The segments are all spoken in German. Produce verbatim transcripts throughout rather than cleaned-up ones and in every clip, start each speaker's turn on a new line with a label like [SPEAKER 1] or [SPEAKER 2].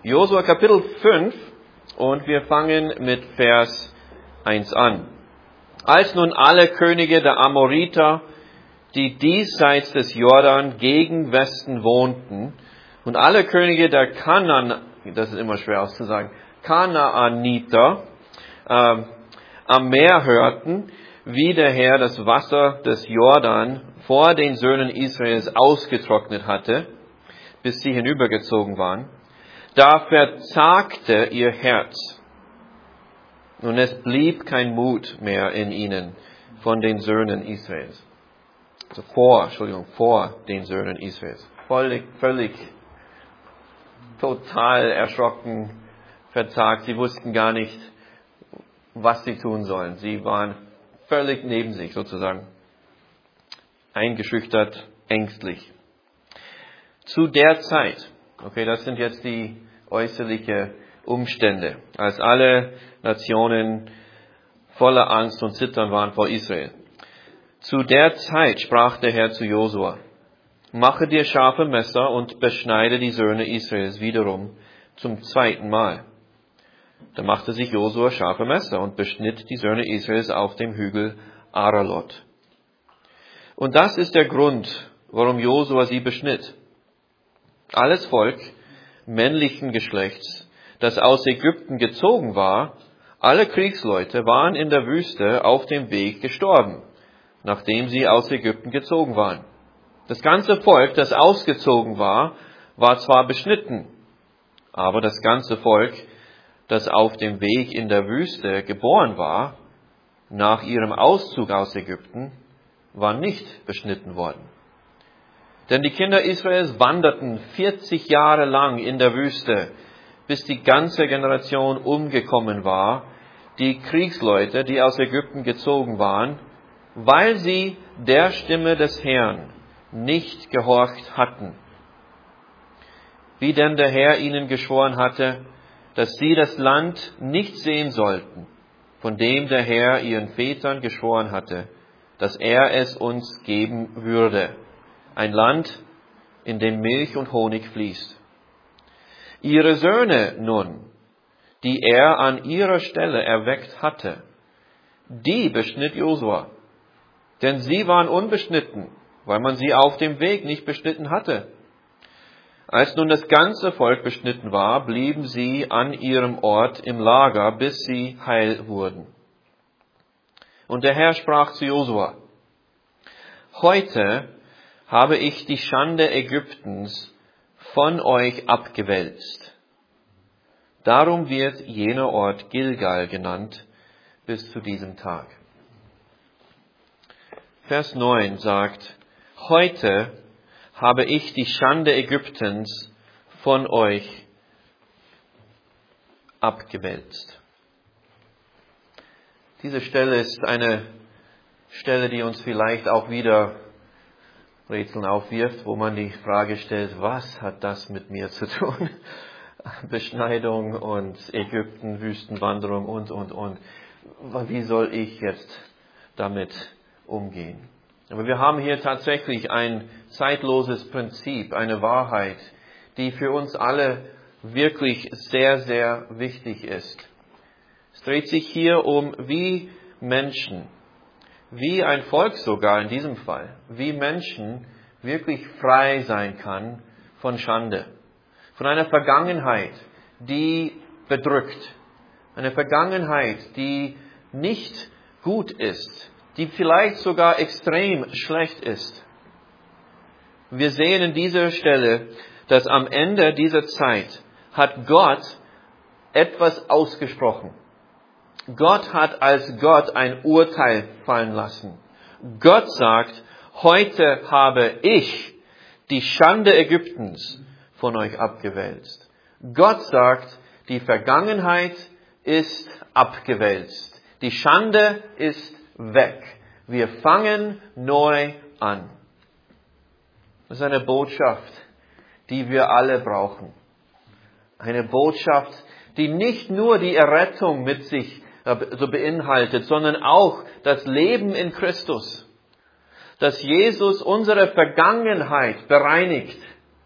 [SPEAKER 1] Josua Kapitel fünf und wir fangen mit Vers eins an. Als nun alle Könige der Amoriter, die diesseits des Jordan gegen Westen wohnten, und alle Könige der Kanaan, das ist immer schwer auszusagen, Kanaaniter, äh, am Meer hörten, wie der Herr das Wasser des Jordan vor den Söhnen Israels ausgetrocknet hatte, bis sie hinübergezogen waren, da verzagte ihr Herz. Und es blieb kein Mut mehr in ihnen von den Söhnen Israels. Also vor, Entschuldigung, vor den Söhnen Israels. Völlig, völlig, total erschrocken, verzagt. Sie wussten gar nicht, was sie tun sollen. Sie waren völlig neben sich sozusagen. Eingeschüchtert, ängstlich. Zu der Zeit, okay, das sind jetzt die äußerlichen Umstände, als alle Nationen voller Angst und Zittern waren vor Israel. Zu der Zeit sprach der Herr zu Josua: Mache dir scharfe Messer und beschneide die Söhne Israels wiederum zum zweiten Mal. Da machte sich Josua scharfe Messer und beschnitt die Söhne Israels auf dem Hügel Aralot. Und das ist der Grund, warum Josua sie beschnitt. Alles Volk männlichen Geschlechts, das aus Ägypten gezogen war, alle Kriegsleute waren in der Wüste auf dem Weg gestorben, nachdem sie aus Ägypten gezogen waren. Das ganze Volk, das ausgezogen war, war zwar beschnitten, aber das ganze Volk, das auf dem Weg in der Wüste geboren war, nach ihrem Auszug aus Ägypten, war nicht beschnitten worden. Denn die Kinder Israels wanderten vierzig Jahre lang in der Wüste, bis die ganze Generation umgekommen war, die Kriegsleute, die aus Ägypten gezogen waren, weil sie der Stimme des Herrn nicht gehorcht hatten. Wie denn der Herr ihnen geschworen hatte, dass sie das Land nicht sehen sollten, von dem der Herr ihren Vätern geschworen hatte, dass er es uns geben würde. Ein Land, in dem Milch und Honig fließt. Ihre Söhne nun, die er an ihrer Stelle erweckt hatte, die beschnitt Josua. Denn sie waren unbeschnitten, weil man sie auf dem Weg nicht beschnitten hatte. Als nun das ganze Volk beschnitten war, blieben sie an ihrem Ort im Lager, bis sie heil wurden. Und der Herr sprach zu Josua: Heute habe ich die Schande Ägyptens von euch abgewälzt. Darum wird jener Ort Gilgal genannt bis zu diesem Tag. Vers neun sagt: Heute habe ich die Schande Ägyptens von euch abgewälzt. Diese Stelle ist eine Stelle, die uns vielleicht auch wieder Rätseln aufwirft, wo man die Frage stellt: Was hat das mit mir zu tun? Beschneidung und Ägypten, Wüstenwanderung und, und, und. Wie soll ich jetzt damit umgehen? Aber wir haben hier tatsächlich ein zeitloses Prinzip, eine Wahrheit, die für uns alle wirklich sehr, sehr wichtig ist. Es dreht sich hier um, wie Menschen, wie ein Volk sogar in diesem Fall, wie Menschen wirklich frei sein kann von Schande, von einer Vergangenheit, die bedrückt, eine Vergangenheit, die nicht gut ist, die vielleicht sogar extrem schlecht ist. Wir sehen in dieser Stelle, dass am Ende dieser Zeit hat Gott etwas ausgesprochen. Gott hat als Gott ein Urteil fallen lassen. Gott sagt: Heute habe ich die Schande Ägyptens von euch abgewälzt. Gott sagt, die Vergangenheit ist abgewälzt. Die Schande ist weg. Wir fangen neu an. Das ist eine Botschaft, die wir alle brauchen. Eine Botschaft, die nicht nur die Errettung mit sich so beinhaltet, sondern auch das Leben in Christus. Dass Jesus unsere Vergangenheit bereinigt,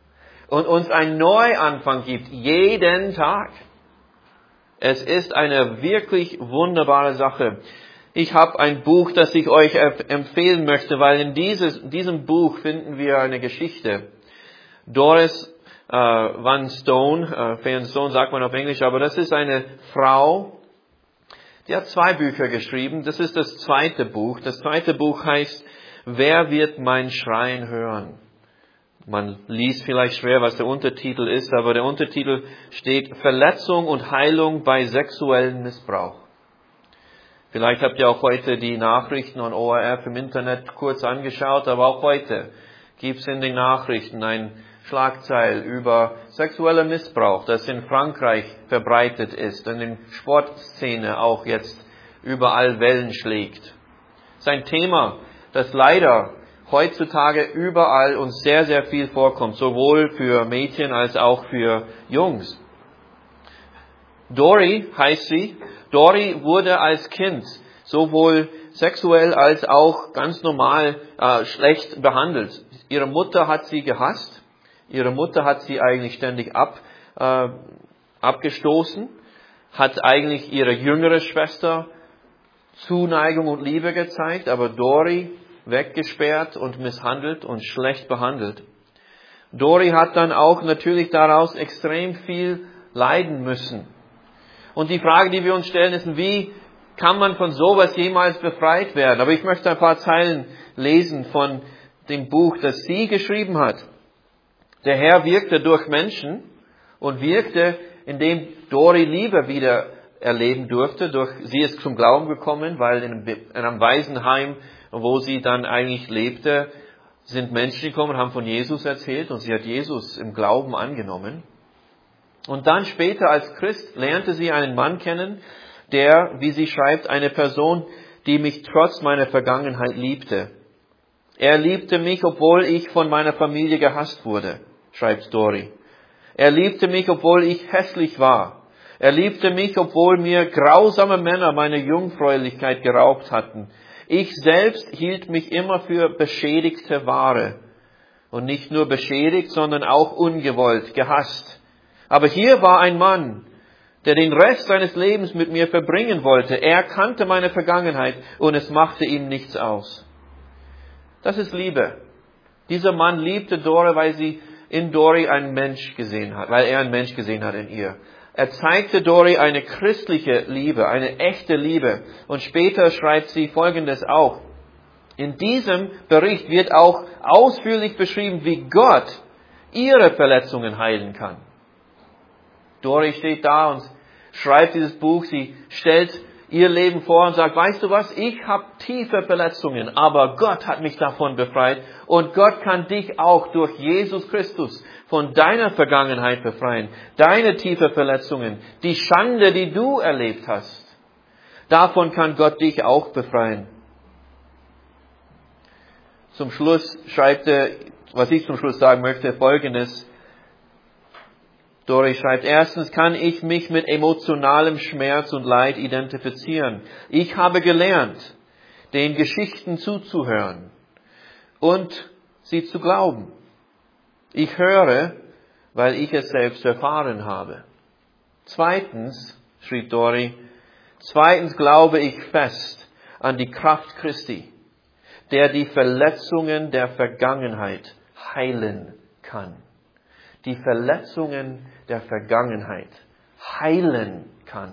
[SPEAKER 1] und uns einen Neuanfang gibt, jeden Tag. Es ist eine wirklich wunderbare Sache. Ich habe ein Buch, das ich euch empfehlen möchte, weil in dieses, diesem Buch finden wir eine Geschichte. Doris äh, Van Stone, äh, Van Stone sagt man auf Englisch, aber das ist eine Frau, die hat zwei Bücher geschrieben. Das ist das zweite Buch. Das zweite Buch heißt, Wer wird mein Schreien hören? Man liest vielleicht schwer, was der Untertitel ist, aber der Untertitel steht Verletzung und Heilung bei sexuellem Missbrauch. Vielleicht habt ihr auch heute die Nachrichten on O R F im Internet kurz angeschaut, aber auch heute gibt es in den Nachrichten ein Schlagzeil über sexueller Missbrauch, das in Frankreich verbreitet ist und in Sportszene auch jetzt überall Wellen schlägt. Es ist ein Thema, das leider heutzutage überall uns sehr, sehr viel vorkommt, sowohl für Mädchen als auch für Jungs. Dori heißt sie. Dori wurde als Kind sowohl sexuell als auch ganz normal äh, schlecht behandelt. Ihre Mutter hat sie gehasst. Ihre Mutter hat sie eigentlich ständig ab, äh, abgestoßen, hat eigentlich ihre jüngere Schwester Zuneigung und Liebe gezeigt, aber Dori weggesperrt und misshandelt und schlecht behandelt. Dori hat dann auch natürlich daraus extrem viel leiden müssen. Und die Frage, die wir uns stellen, ist, wie kann man von sowas jemals befreit werden? Aber ich möchte ein paar Zeilen lesen von dem Buch, das sie geschrieben hat. Der Herr wirkte durch Menschen und wirkte, indem Dori Liebe wieder erleben durfte. Durch, sie ist zum Glauben gekommen, weil in einem Waisenheim, wo sie dann eigentlich lebte, sind Menschen gekommen, haben von Jesus erzählt und sie hat Jesus im Glauben angenommen. Und dann später als Christ lernte sie einen Mann kennen, der, wie sie schreibt, eine Person, die mich trotz meiner Vergangenheit liebte. Er liebte mich, obwohl ich von meiner Familie gehasst wurde, schreibt Dori. Er liebte mich, obwohl ich hässlich war. Er liebte mich, obwohl mir grausame Männer meine Jungfräulichkeit geraubt hatten. Ich selbst hielt mich immer für beschädigte Ware. Und nicht nur beschädigt, sondern auch ungewollt, gehasst. Aber hier war ein Mann, der den Rest seines Lebens mit mir verbringen wollte. Er kannte meine Vergangenheit und es machte ihm nichts aus. Das ist Liebe. Dieser Mann liebte Dori, weil sie in Dori einen Mensch gesehen hat, weil er einen Mensch gesehen hat in ihr. Er zeigte Dori eine christliche Liebe, eine echte Liebe. Und später schreibt sie Folgendes auch. In diesem Bericht wird auch ausführlich beschrieben, wie Gott ihre Verletzungen heilen kann. Dori steht da und schreibt dieses Buch, sie stellt ihr Leben vor und sagt, weißt du was, ich habe tiefe Verletzungen, aber Gott hat mich davon befreit und Gott kann dich auch durch Jesus Christus von deiner Vergangenheit befreien, deine tiefe Verletzungen, die Schande, die du erlebt hast, davon kann Gott dich auch befreien. Zum Schluss schreibt er, was ich zum Schluss sagen möchte, Folgendes. Dori schreibt, erstens kann ich mich mit emotionalem Schmerz und Leid identifizieren. Ich habe gelernt, den Geschichten zuzuhören und sie zu glauben. Ich höre, weil ich es selbst erfahren habe. Zweitens, schrieb Dori, zweitens glaube ich fest an die Kraft Christi, der die Verletzungen der Vergangenheit heilen kann. Die Verletzungen der Vergangenheit heilen kann.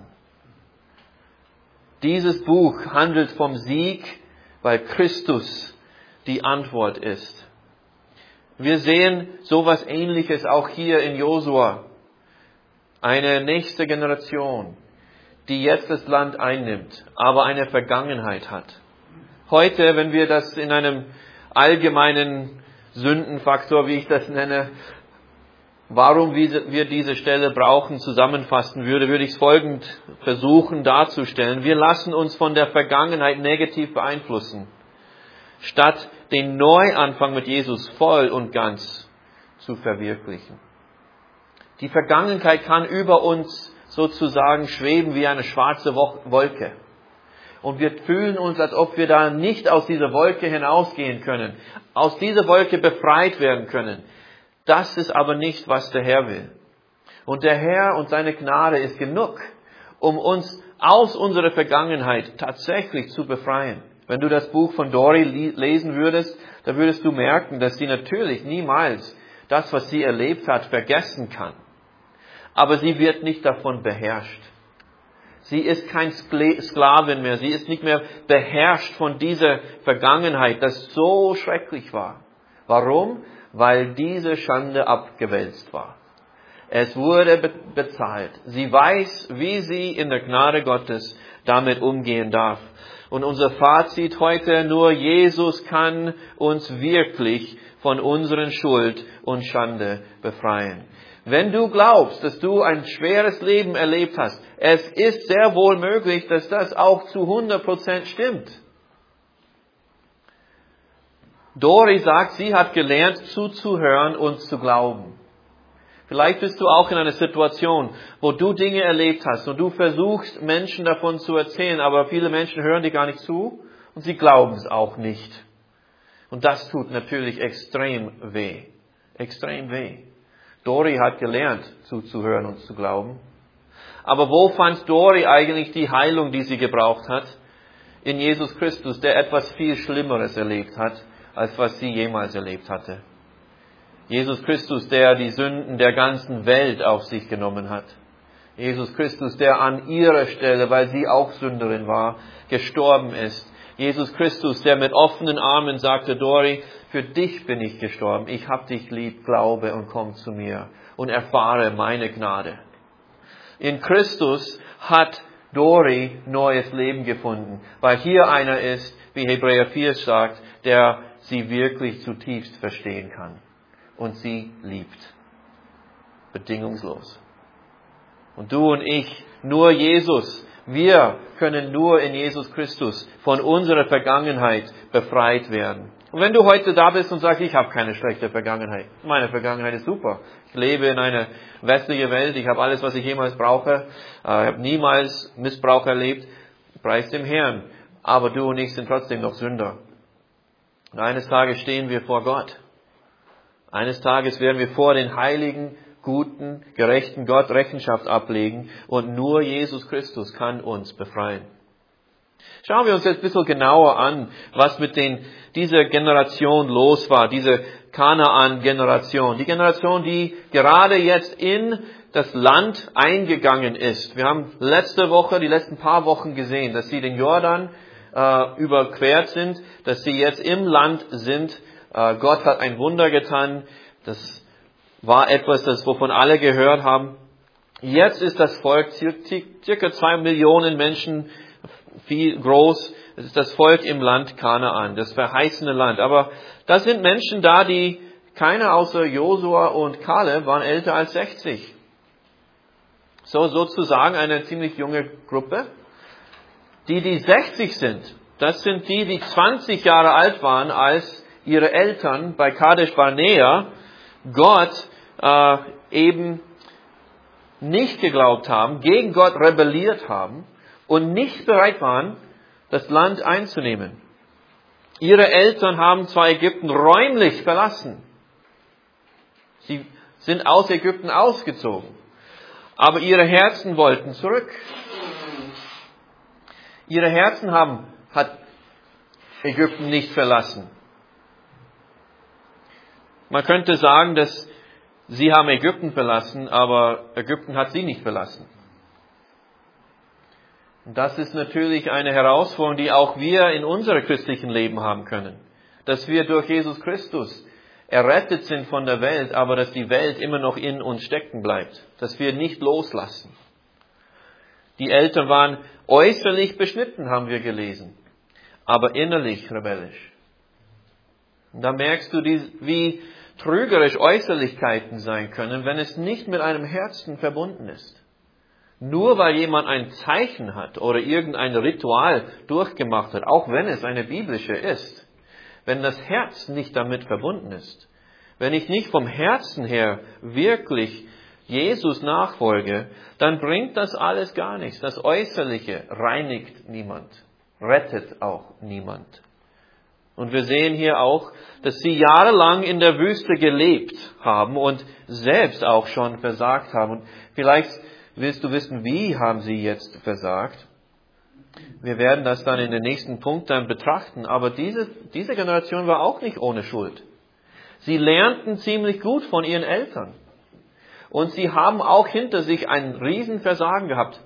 [SPEAKER 1] Dieses Buch handelt vom Sieg, weil Christus die Antwort ist. Wir sehen sowas Ähnliches auch hier in Josua. Eine nächste Generation, die jetzt das Land einnimmt, aber eine Vergangenheit hat. Heute, wenn wir das in einem allgemeinen Sündenfaktor, wie ich das nenne, warum wir diese Stelle brauchen, zusammenfassen würde, würde ich es folgend versuchen darzustellen. Wir lassen uns von der Vergangenheit negativ beeinflussen, statt den Neuanfang mit Jesus voll und ganz zu verwirklichen. Die Vergangenheit kann über uns sozusagen schweben wie eine schwarze Wolke. Und wir fühlen uns, als ob wir da nicht aus dieser Wolke hinausgehen können, aus dieser Wolke befreit werden können. Das ist aber nicht, was der Herr will. Und der Herr und seine Gnade ist genug, um uns aus unserer Vergangenheit tatsächlich zu befreien. Wenn du das Buch von Dori lesen würdest, dann würdest du merken, dass sie natürlich niemals das, was sie erlebt hat, vergessen kann. Aber sie wird nicht davon beherrscht. Sie ist kein Sklavin mehr. Sie ist nicht mehr beherrscht von dieser Vergangenheit, das so schrecklich war. Warum? Weil diese Schande abgewälzt war. Es wurde be- bezahlt. Sie weiß, wie sie in der Gnade Gottes damit umgehen darf. Und unser Fazit heute, nur Jesus kann uns wirklich von unseren Schuld und Schande befreien. Wenn du glaubst, dass du ein schweres Leben erlebt hast, es ist sehr wohl möglich, dass das auch zu hundert Prozent stimmt. Dori sagt, sie hat gelernt zuzuhören und zu glauben. Vielleicht bist du auch in einer Situation, wo du Dinge erlebt hast und du versuchst, Menschen davon zu erzählen, aber viele Menschen hören dir gar nicht zu und sie glauben es auch nicht. Und das tut natürlich extrem weh. Extrem weh. Dori hat gelernt, zuzuhören und zu glauben. Aber wo fand Dori eigentlich die Heilung, die sie gebraucht hat? In Jesus Christus, der etwas viel Schlimmeres erlebt hat, als was sie jemals erlebt hatte. Jesus Christus, der die Sünden der ganzen Welt auf sich genommen hat. Jesus Christus, der an ihrer Stelle, weil sie auch Sünderin war, gestorben ist. Jesus Christus, der mit offenen Armen sagte, Dori, für dich bin ich gestorben. Ich hab dich lieb, glaube und komm zu mir und erfahre meine Gnade. In Christus hat Dori neues Leben gefunden, weil hier einer ist, wie Hebräer vier sagt, der sie wirklich zutiefst verstehen kann. Und sie liebt. Bedingungslos. Und du und ich, nur Jesus, wir können nur in Jesus Christus von unserer Vergangenheit befreit werden. Und wenn du heute da bist und sagst, ich habe keine schlechte Vergangenheit. Meine Vergangenheit ist super. Ich lebe in einer westlichen Welt. Ich habe alles, was ich jemals brauche. Ich habe niemals Missbrauch erlebt. Preis dem Herrn. Aber du und ich sind trotzdem noch Sünder. Und eines Tages stehen wir vor Gott. Eines Tages werden wir vor den heiligen, guten, gerechten Gott Rechenschaft ablegen und nur Jesus Christus kann uns befreien. Schauen wir uns jetzt ein bisschen genauer an, was mit den, dieser Generation los war, diese Kanaan-Generation. Die Generation, die gerade jetzt in das Land eingegangen ist. Wir haben letzte Woche, die letzten paar Wochen gesehen, dass sie den Jordan äh, überquert sind, dass sie jetzt im Land sind. Gott hat ein Wunder getan. Das war etwas, das wovon alle gehört haben. Jetzt ist das Volk circa zwei Millionen Menschen viel groß. Es ist das Volk im Land Kanaan, das verheißene Land. Aber da sind Menschen da, die keiner außer Josua und Kaleb waren älter als sechzig. So sozusagen eine ziemlich junge Gruppe. Die, die sechzig sind, das sind die, die zwanzig Jahre alt waren, als ihre Eltern bei Kadesh Barnea Gott äh, eben nicht geglaubt haben, gegen Gott rebelliert haben und nicht bereit waren, das Land einzunehmen. Ihre Eltern haben zwar Ägypten räumlich verlassen. Sie sind aus Ägypten ausgezogen. Aber ihre Herzen wollten zurück. Ihre Herzen haben, hat Ägypten nicht verlassen. Man könnte sagen, dass sie haben Ägypten verlassen, aber Ägypten hat sie nicht verlassen. Und das ist natürlich eine Herausforderung, die auch wir in unserem christlichen Leben haben können. Dass wir durch Jesus Christus errettet sind von der Welt, aber dass die Welt immer noch in uns stecken bleibt. Dass wir nicht loslassen. Die Eltern waren äußerlich beschnitten, haben wir gelesen, aber innerlich rebellisch. Und da merkst du, wie trügerisch Äußerlichkeiten sein können, wenn es nicht mit einem Herzen verbunden ist. Nur weil jemand ein Zeichen hat oder irgendein Ritual durchgemacht hat, auch wenn es eine biblische ist, wenn das Herz nicht damit verbunden ist, wenn ich nicht vom Herzen her wirklich Jesus nachfolge, dann bringt das alles gar nichts. Das Äußerliche reinigt niemand, rettet auch niemand. Und wir sehen hier auch, dass sie jahrelang in der Wüste gelebt haben und selbst auch schon versagt haben. Und vielleicht willst du wissen, wie haben sie jetzt versagt? Wir werden das dann in den nächsten Punkt dann betrachten. Aber diese, diese Generation war auch nicht ohne Schuld. Sie lernten ziemlich gut von ihren Eltern. Und sie haben auch hinter sich ein Riesenversagen gehabt.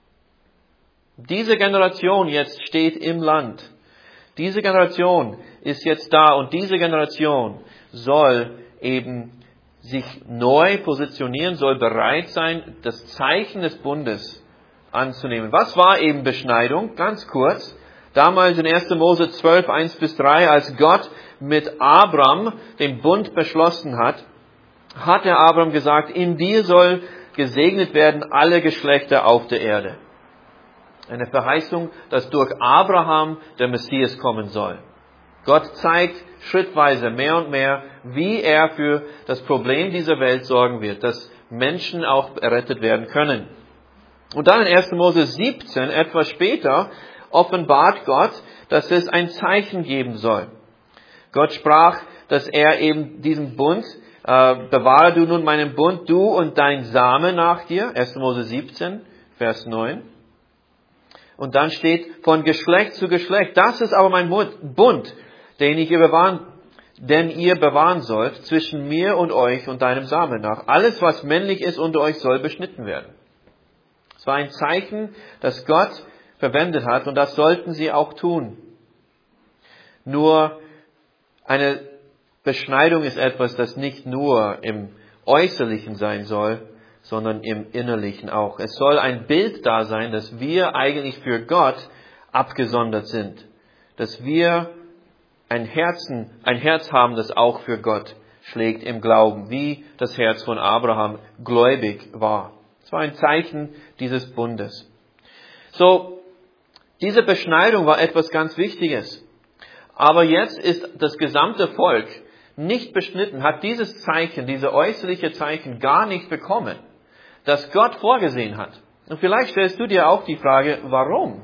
[SPEAKER 1] Diese Generation jetzt steht im Land. Diese Generation ist jetzt da und diese Generation soll eben sich neu positionieren, soll bereit sein, das Zeichen des Bundes anzunehmen. Was war eben Beschneidung? Ganz kurz. Damals in erster Mose zwölf, eins bis drei, als Gott mit Abram den Bund beschlossen hat, hat der Abram gesagt, in dir soll gesegnet werden alle Geschlechter auf der Erde. Eine Verheißung, dass durch Abraham der Messias kommen soll. Gott zeigt schrittweise mehr und mehr, wie er für das Problem dieser Welt sorgen wird, dass Menschen auch errettet werden können. Und dann in erster Mose siebzehn, etwas später, offenbart Gott, dass es ein Zeichen geben soll. Gott sprach, dass er eben diesen Bund, äh, bewahre du nun meinen Bund, du und dein Same nach dir, erster Mose siebzehn, Vers neun. Und dann steht, von Geschlecht zu Geschlecht, das ist aber mein Bund, den ich ihr bewahren, den ihr bewahren sollt, zwischen mir und euch und deinem Samen nach. Alles, was männlich ist unter euch, soll beschnitten werden. Es war ein Zeichen, das Gott verwendet hat, und das sollten sie auch tun. Nur eine Beschneidung ist etwas, das nicht nur im Äußerlichen sein soll, sondern im Innerlichen auch. Es soll ein Bild da sein, dass wir eigentlich für Gott abgesondert sind. Dass wir ein Herzen, ein Herz haben, das auch für Gott schlägt im Glauben, wie das Herz von Abraham gläubig war. Es war ein Zeichen dieses Bundes. So, diese Beschneidung war etwas ganz Wichtiges. Aber jetzt ist das gesamte Volk nicht beschnitten, hat dieses Zeichen, diese äußerliche Zeichen gar nicht bekommen, das Gott vorgesehen hat. Und vielleicht stellst du dir auch die Frage, warum?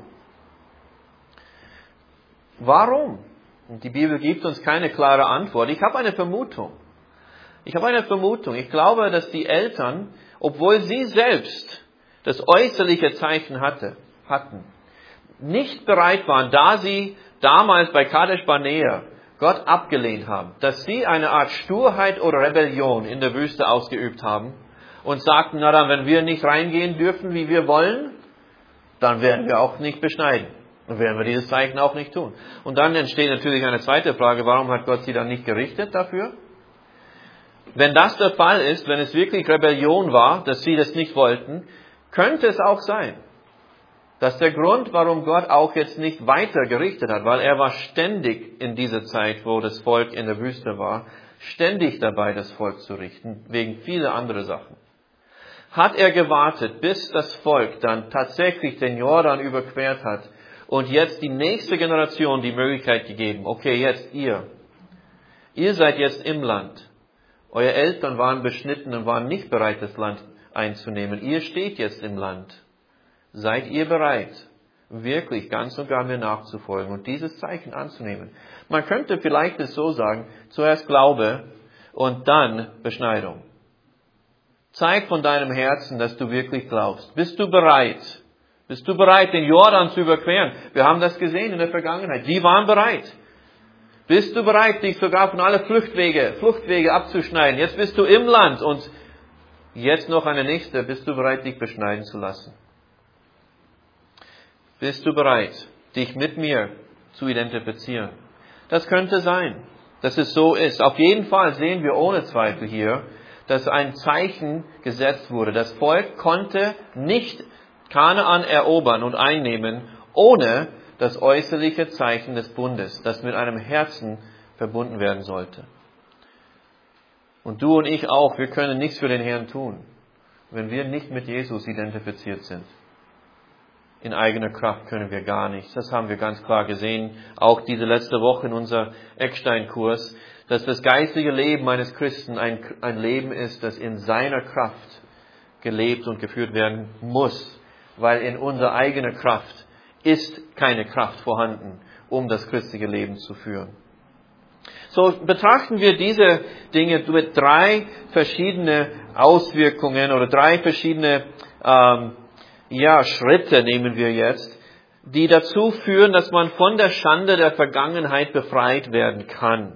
[SPEAKER 1] Warum? Und die Bibel gibt uns keine klare Antwort. Ich habe eine Vermutung. Ich habe eine Vermutung. Ich glaube, dass die Eltern, obwohl sie selbst das äußerliche Zeichen hatte, hatten, nicht bereit waren, da sie damals bei Kadesh Barnea Gott abgelehnt haben, dass sie eine Art Sturheit oder Rebellion in der Wüste ausgeübt haben und sagten, na dann, wenn wir nicht reingehen dürfen, wie wir wollen, dann werden wir auch nicht beschneiden. Dann werden wir dieses Zeichen auch nicht tun. Und dann entsteht natürlich eine zweite Frage, warum hat Gott sie dann nicht gerichtet dafür? Wenn das der Fall ist, wenn es wirklich Rebellion war, dass sie das nicht wollten, könnte es auch sein, dass der Grund, warum Gott auch jetzt nicht weiter gerichtet hat, weil er war ständig in dieser Zeit, wo das Volk in der Wüste war, ständig dabei, das Volk zu richten, wegen vieler anderer Sachen. Hat er gewartet, bis das Volk dann tatsächlich den Jordan überquert hat und jetzt die nächste Generation die Möglichkeit gegeben, okay, jetzt ihr, ihr seid jetzt im Land. Eure Eltern waren beschnitten und waren nicht bereit, das Land einzunehmen. Ihr steht jetzt im Land. Seid ihr bereit, wirklich ganz und gar mir nachzufolgen und dieses Zeichen anzunehmen? Man könnte vielleicht es so sagen, zuerst Glaube und dann Beschneidung. Zeig von deinem Herzen, dass du wirklich glaubst. Bist du bereit? Bist du bereit, den Jordan zu überqueren? Wir haben das gesehen in der Vergangenheit. Die waren bereit. Bist du bereit, dich sogar von alle Fluchtwege, Fluchtwege abzuschneiden? Jetzt bist du im Land und jetzt noch eine nächste. Bist du bereit, dich beschneiden zu lassen? Bist du bereit, dich mit mir zu identifizieren? Das könnte sein, dass es so ist. Auf jeden Fall sehen wir ohne Zweifel hier, dass ein Zeichen gesetzt wurde. Das Volk konnte nicht Kanaan erobern und einnehmen, ohne das äußerliche Zeichen des Bundes, das mit einem Herzen verbunden werden sollte. Und du und ich auch, wir können nichts für den Herrn tun, wenn wir nicht mit Jesus identifiziert sind. In eigener Kraft können wir gar nichts. Das haben wir ganz klar gesehen, auch diese letzte Woche in unser Eckstein-Kurs, dass das geistige Leben eines Christen ein, ein Leben ist, das in seiner Kraft gelebt und geführt werden muss, weil in unserer eigenen Kraft ist keine Kraft vorhanden, um das christliche Leben zu führen. So betrachten wir diese Dinge mit drei verschiedene Auswirkungen oder drei verschiedene ähm, ja, Schritte nehmen wir jetzt, die dazu führen, dass man von der Schande der Vergangenheit befreit werden kann.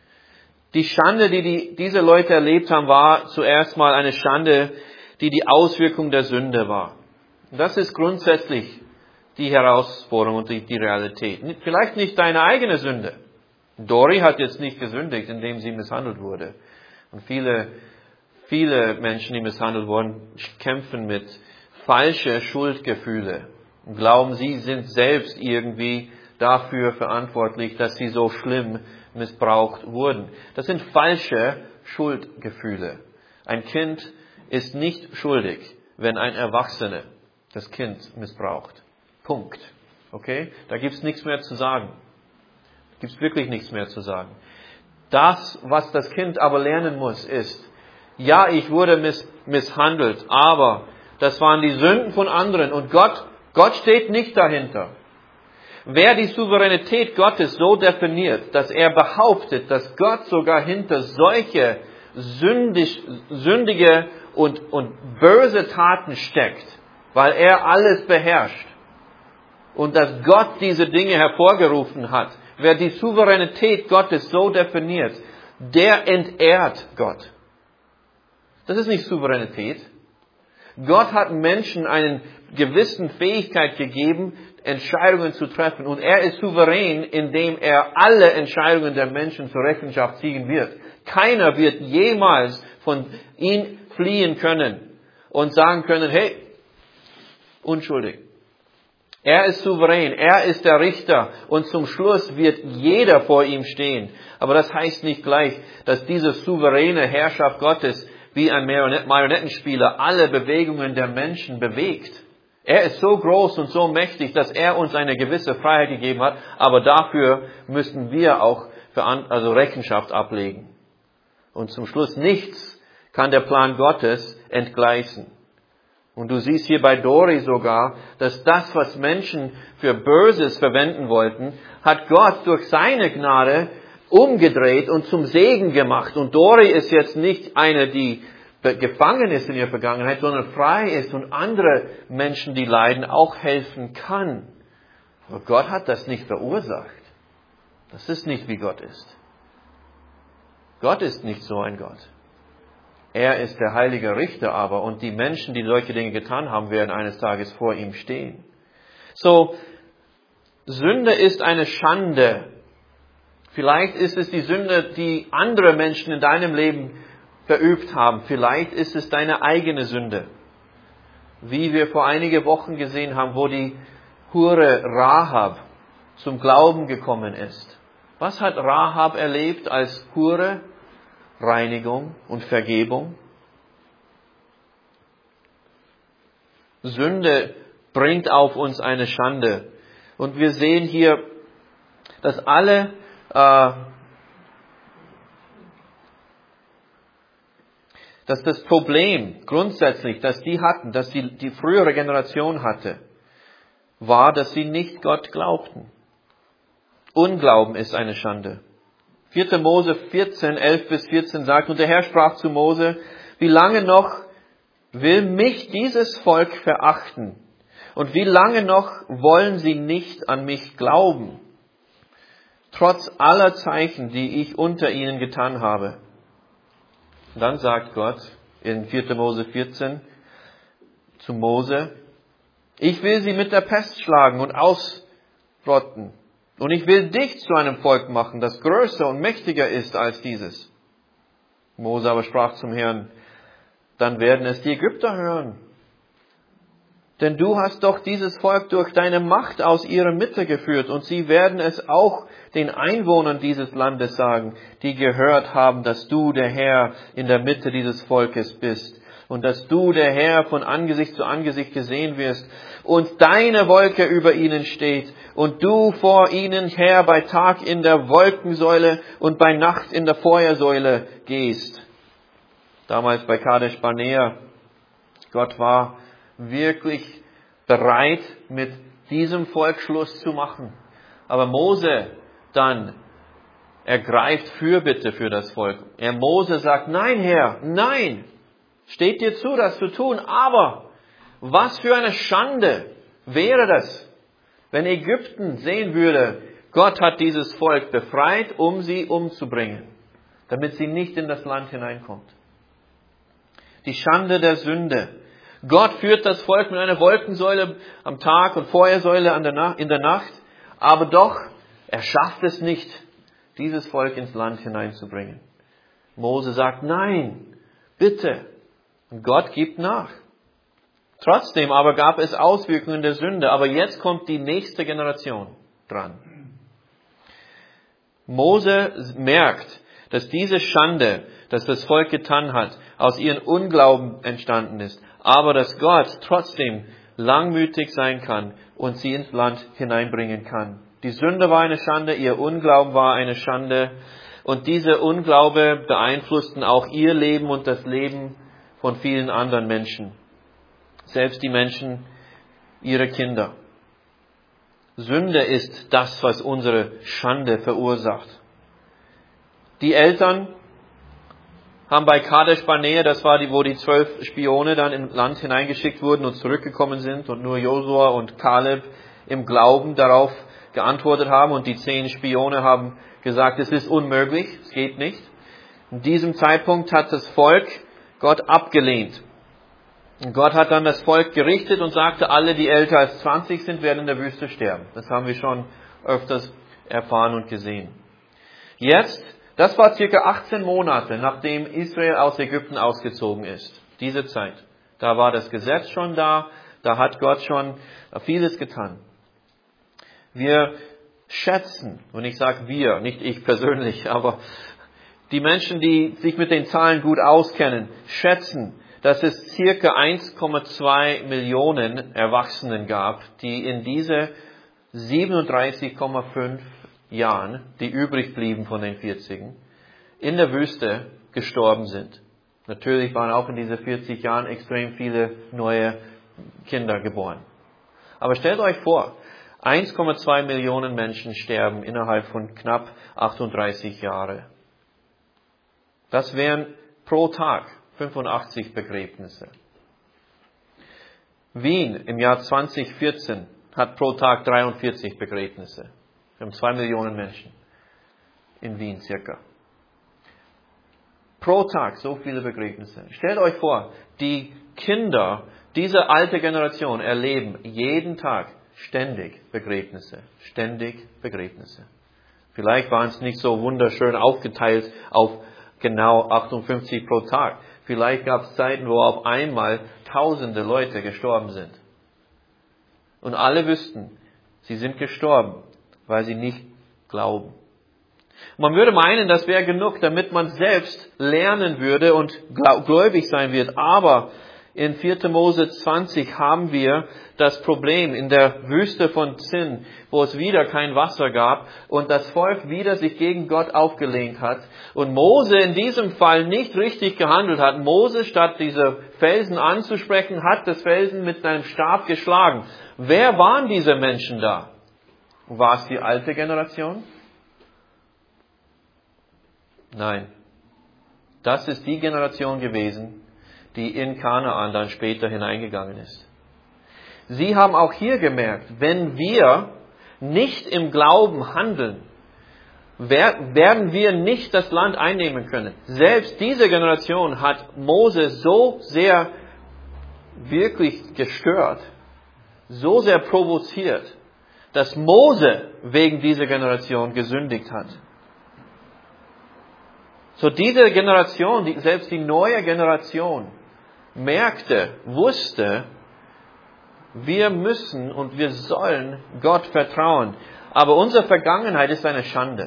[SPEAKER 1] Die Schande, die, die diese Leute erlebt haben, war zuerst mal eine Schande, die die Auswirkung der Sünde war. Und das ist grundsätzlich die Herausforderung und die, die Realität. Vielleicht nicht deine eigene Sünde. Dori hat jetzt nicht gesündigt, indem sie misshandelt wurde. Und viele, viele Menschen, die misshandelt wurden, kämpfen mit falschen Schuldgefühlen und glauben, sie sind selbst irgendwie dafür verantwortlich, dass sie so schlimm missbraucht wurden. Das sind falsche Schuldgefühle. Ein Kind ist nicht schuldig, wenn ein Erwachsener das Kind missbraucht. Punkt. Okay? Da gibt's nichts mehr zu sagen. Gibt's wirklich nichts mehr zu sagen. Das, was das Kind aber lernen muss, ist, ja, ich wurde miss, misshandelt, aber das waren die Sünden von anderen und Gott, Gott steht nicht dahinter. Wer die Souveränität Gottes so definiert, dass er behauptet, dass Gott sogar hinter solche sündig, sündige und, und böse Taten steckt, weil er alles beherrscht und dass Gott diese Dinge hervorgerufen hat, wer die Souveränität Gottes so definiert, der entehrt Gott. Das ist nicht Souveränität. Gott hat Menschen eine gewissen Fähigkeit gegeben, Entscheidungen zu treffen. Und er ist souverän, indem er alle Entscheidungen der Menschen zur Rechenschaft ziehen wird. Keiner wird jemals von ihm fliehen können und sagen können, hey, unschuldig. Er ist souverän, er ist der Richter und zum Schluss wird jeder vor ihm stehen. Aber das heißt nicht gleich, dass diese souveräne Herrschaft Gottes wie ein Marionettenspieler alle Bewegungen der Menschen bewegt. Er ist so groß und so mächtig, dass er uns eine gewisse Freiheit gegeben hat, aber dafür müssen wir auch also Rechenschaft ablegen. Und zum Schluss nichts kann der Plan Gottes entgleichen. Und du siehst hier bei Dori sogar, dass das, was Menschen für Böses verwenden wollten, hat Gott durch seine Gnade umgedreht und zum Segen gemacht. Und Dori ist jetzt nicht eine, die gefangen ist in ihrer Vergangenheit, sondern frei ist und andere Menschen, die leiden, auch helfen kann. Aber Gott hat das nicht verursacht. Das ist nicht, wie Gott ist. Gott ist nicht so ein Gott. Er ist der heilige Richter aber und die Menschen, die solche Dinge getan haben, werden eines Tages vor ihm stehen. So, Sünde ist eine Schande. Vielleicht ist es die Sünde, die andere Menschen in deinem Leben verübt haben. Vielleicht ist es deine eigene Sünde. Wie wir vor einige Wochen gesehen haben, wo die Hure Rahab zum Glauben gekommen ist. Was hat Rahab erlebt als Hure? Reinigung und Vergebung. Sünde bringt auf uns eine Schande. Und wir sehen hier, dass alle äh, dass das Problem grundsätzlich, das die hatten, dass die, die frühere Generation hatte, war, dass sie nicht Gott glaubten. Unglauben ist eine Schande. vierter Mose vierzehn, elf bis vierzehn sagt, und der Herr sprach zu Mose, wie lange noch will mich dieses Volk verachten? Und wie lange noch wollen sie nicht an mich glauben? Trotz aller Zeichen, die ich unter ihnen getan habe. Und dann sagt Gott in vierter Mose vierzehn zu Mose, ich will sie mit der Pest schlagen und ausrotten. Und ich will dich zu einem Volk machen, das größer und mächtiger ist als dieses. Mose aber sprach zum Herrn, dann werden es die Ägypter hören. Denn du hast doch dieses Volk durch deine Macht aus ihrer Mitte geführt und sie werden es auch den Einwohnern dieses Landes sagen, die gehört haben, dass du der Herr in der Mitte dieses Volkes bist und dass du der Herr von Angesicht zu Angesicht gesehen wirst und deine Wolke über ihnen steht und du vor ihnen her bei Tag in der Wolkensäule und bei Nacht in der Feuersäule gehst. Damals bei Kadesh Barnea, Gott war wirklich bereit, mit diesem Volk Schluss zu machen. Aber Mose dann ergreift Fürbitte für das Volk. Er Mose sagt, nein, Herr, nein, steht dir zu, das zu tun, aber was für eine Schande wäre das, wenn Ägypten sehen würde, Gott hat dieses Volk befreit, um sie umzubringen, damit sie nicht in das Land hineinkommt. Die Schande der Sünde. Gott führt das Volk mit einer Wolkensäule am Tag und Feuersäule in der Nacht, aber doch, er schafft es nicht, dieses Volk ins Land hineinzubringen. Mose sagt, nein, bitte. Und Gott gibt nach. Trotzdem aber gab es Auswirkungen der Sünde, aber jetzt kommt die nächste Generation dran. Mose merkt, dass diese Schande, dass das Volk getan hat, aus ihrem Unglauben entstanden ist, aber dass Gott trotzdem langmütig sein kann und sie ins Land hineinbringen kann. Die Sünde war eine Schande, ihr Unglauben war eine Schande und diese Unglaube beeinflussten auch ihr Leben und das Leben von vielen anderen Menschen. Selbst die Menschen, ihre Kinder. Sünde ist das, was unsere Schande verursacht. Die Eltern haben bei Kadesh Barnea, das war die, wo die zwölf Spione dann ins Land hineingeschickt wurden und zurückgekommen sind und nur Josua und Kaleb im Glauben darauf geantwortet haben und die zehn Spione haben gesagt, es ist unmöglich, es geht nicht. In diesem Zeitpunkt hat das Volk Gott abgelehnt. Und Gott hat dann das Volk gerichtet und sagte, alle, die älter als zwanzig sind, werden in der Wüste sterben. Das haben wir schon öfters erfahren und gesehen. Jetzt, das war circa achtzehn Monate, nachdem Israel aus Ägypten ausgezogen ist. Diese Zeit. Da war das Gesetz schon da, da hat Gott schon vieles getan. Wir schätzen, und ich sage wir, nicht ich persönlich, aber die Menschen, die sich mit den Zahlen gut auskennen, schätzen, dass es circa eins Komma zwei Millionen Erwachsenen gab, die in diese siebenunddreißig Komma fünf Jahren, die übrig blieben von den vierzigen, in der Wüste gestorben sind. Natürlich waren auch in diesen vierzig Jahren extrem viele neue Kinder geboren. Aber stellt euch vor, eins Komma zwei Millionen Menschen sterben innerhalb von knapp achtunddreißig Jahren. Das wären pro Tag fünfundachtzig Begräbnisse. Wien im Jahr zweitausendvierzehn hat pro Tag dreiundvierzig Begräbnisse. Wir haben zwei Millionen Menschen in Wien circa. Pro Tag so viele Begräbnisse. Stellt euch vor, die Kinder dieser alten Generation erleben jeden Tag ständig Begräbnisse. Ständig Begräbnisse. Vielleicht waren es nicht so wunderschön aufgeteilt auf genau achtundfünfzig pro Tag. Vielleicht gab es Zeiten, wo auf einmal tausende Leute gestorben sind. Und alle wüssten, sie sind gestorben, weil sie nicht glauben. Man würde meinen, das wäre genug, damit man selbst lernen würde und gläubig sein wird. Aber in vierter Mose zwanzig haben wir das Problem in der Wüste von Zin, wo es wieder kein Wasser gab und das Volk wieder sich gegen Gott aufgelehnt hat und Mose in diesem Fall nicht richtig gehandelt hat. Mose, statt diese Felsen anzusprechen, hat das Felsen mit seinem Stab geschlagen. Wer waren diese Menschen da? War es die alte Generation? Nein. Das ist die Generation gewesen, die in Kanaan dann später hineingegangen ist. Sie haben auch hier gemerkt, wenn wir nicht im Glauben handeln, werden wir nicht das Land einnehmen können. Selbst diese Generation hat Mose so sehr wirklich gestört, so sehr provoziert, dass Mose wegen dieser Generation gesündigt hat. So diese Generation, die, selbst die neue Generation, merkte, wusste, wir müssen und wir sollen Gott vertrauen. Aber unsere Vergangenheit ist eine Schande.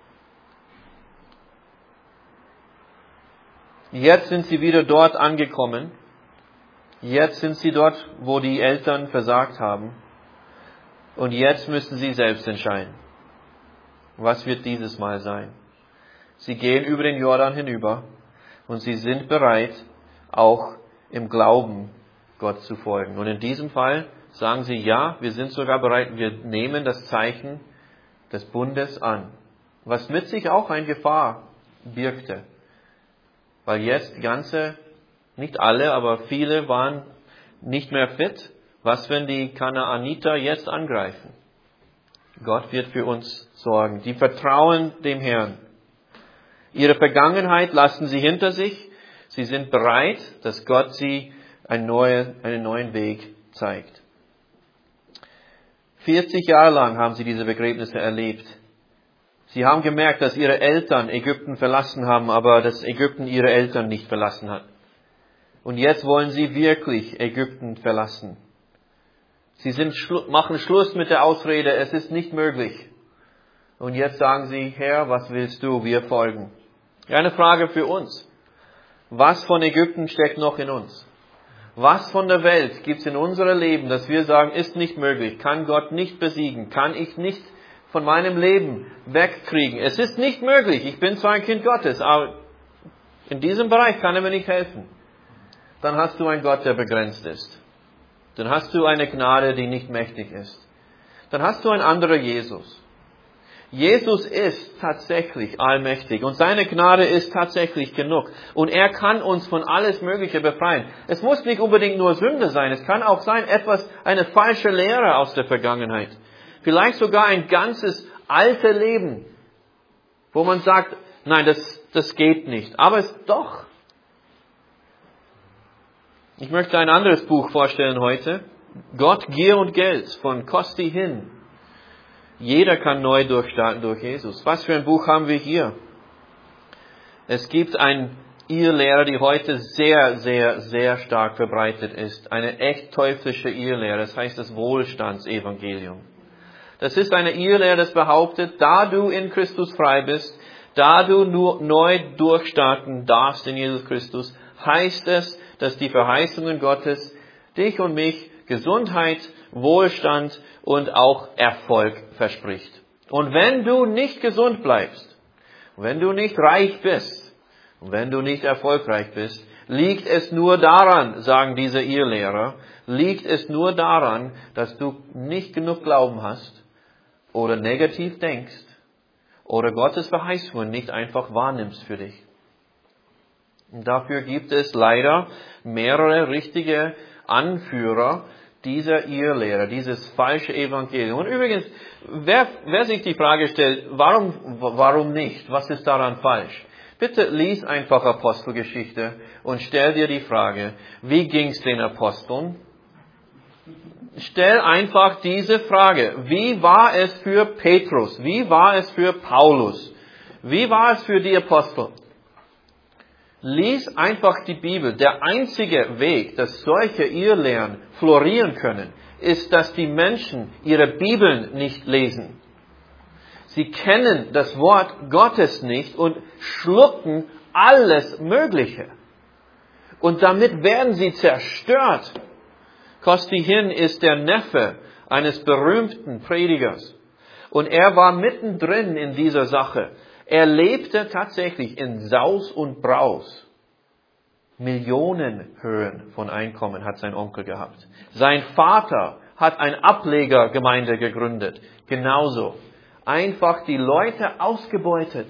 [SPEAKER 1] Jetzt sind sie wieder dort angekommen. Jetzt sind sie dort, wo die Eltern versagt haben. Und jetzt müssen sie selbst entscheiden. Was wird dieses Mal sein? Sie gehen über den Jordan hinüber und sie sind bereit, auch im Glauben Gott zu folgen. Und in diesem Fall sagen sie, ja, wir sind sogar bereit, wir nehmen das Zeichen des Bundes an. was mit sich auch eine Gefahr birgte. Weil jetzt die ganze, nicht alle, aber viele waren nicht mehr fit. Was, wenn die Kanaaniter jetzt angreifen? Gott wird für uns sorgen. Die vertrauen dem Herrn. Ihre Vergangenheit lassen sie hinter sich. Sie sind bereit, dass Gott sie einen neuen, einen neuen Weg zeigt. vierzig Jahre lang haben sie diese Begräbnisse erlebt. Sie haben gemerkt, dass ihre Eltern Ägypten verlassen haben, aber dass Ägypten ihre Eltern nicht verlassen hat. Und jetzt wollen sie wirklich Ägypten verlassen. Sie sind, machen Schluss mit der Ausrede, es ist nicht möglich. Und jetzt sagen sie, Herr, was willst du? Wir folgen. Eine Frage für uns. Was von Ägypten steckt noch in uns? Was von der Welt gibt es in unserem Leben, dass wir sagen, ist nicht möglich, kann Gott nicht besiegen, kann ich nicht von meinem Leben wegkriegen. Es ist nicht möglich, ich bin zwar ein Kind Gottes, aber in diesem Bereich kann er mir nicht helfen. Dann hast du einen Gott, der begrenzt ist. Dann hast du eine Gnade, die nicht mächtig ist. Dann hast du einen anderen Jesus. Jesus ist tatsächlich allmächtig und seine Gnade ist tatsächlich genug. Und er kann uns von alles Mögliche befreien. Es muss nicht unbedingt nur Sünde sein. Es kann auch sein, etwas, eine falsche Lehre aus der Vergangenheit. Vielleicht sogar ein ganzes alte Leben, wo man sagt, nein, das, das geht nicht. Aber es doch. Ich möchte ein anderes Buch vorstellen heute. Gott, Gier und Geld von Costi Hinn. Jeder kann neu durchstarten durch Jesus. Was für ein Buch haben wir hier? Es gibt eine Irrlehre, die heute sehr, sehr, sehr stark verbreitet ist. Eine echt teuflische Irrlehre. Das heißt das Wohlstandsevangelium. Das ist eine Irrlehre, das behauptet, da du in Christus frei bist, da du nur neu durchstarten darfst in Jesus Christus, heißt es, dass die Verheißungen Gottes dich und mich Gesundheit, Wohlstand und auch Erfolg verspricht. Und wenn du nicht gesund bleibst, wenn du nicht reich bist, und wenn du nicht erfolgreich bist, liegt es nur daran, sagen diese Irrlehrer, liegt es nur daran, dass du nicht genug Glauben hast oder negativ denkst oder Gottes Verheißungen nicht einfach wahrnimmst für dich. Und dafür gibt es leider mehrere richtige Anführer dieser Irrlehre, dieses falsche Evangelium. Und übrigens, wer, wer sich die Frage stellt, warum, warum nicht? Was ist daran falsch? Bitte lies einfach Apostelgeschichte und stell dir die Frage, wie ging es den Aposteln? Stell einfach diese Frage, wie war es für Petrus? Wie war es für Paulus? Wie war es für die Apostel? Lies einfach die Bibel. Der einzige Weg, dass solche Irrlehren florieren können, ist, dass die Menschen ihre Bibeln nicht lesen. Sie kennen das Wort Gottes nicht und schlucken alles Mögliche. Und damit werden sie zerstört. Costi Hinn ist der Neffe eines berühmten Predigers. Und er war mittendrin in dieser Sache. Er lebte tatsächlich in Saus und Braus. Millionenhöhen von Einkommen hat sein Onkel gehabt. Sein Vater hat eine Ablegergemeinde gegründet. Genauso. Einfach die Leute ausgebeutet.